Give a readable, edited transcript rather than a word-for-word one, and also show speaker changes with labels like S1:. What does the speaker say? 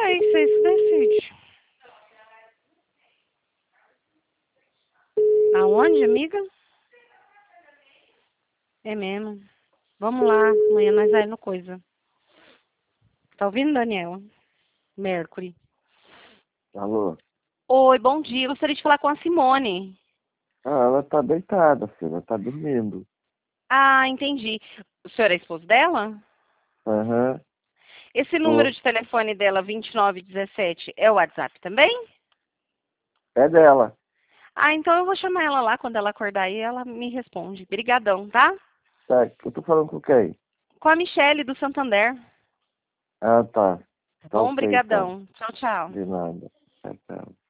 S1: sei, você se decide. Aonde, amiga? É mesmo. Vamos lá, amanhã nós vai no coisa. Tá ouvindo, Daniela? Mercury.
S2: Alô?
S1: Oi, bom dia. Eu gostaria de falar com a Simone.
S2: Ah, ela tá deitada, filha. Ela tá dormindo.
S1: Ah, entendi. O senhor é esposo dela?
S2: Aham.
S1: Esse número
S2: Tô.
S1: de telefone dela, 2917, é o WhatsApp também?
S2: É dela.
S1: Ah, então eu vou chamar ela lá quando ela acordar e ela me responde. Brigadão, tá?
S2: Tá, eu tô falando com quem?
S1: Com a Michele do Santander.
S2: Ah, tá.
S1: Tá
S2: Tá
S1: bom?
S2: ok, então.
S1: Brigadão. Tchau, tchau.
S2: De nada. Tchau, tchau.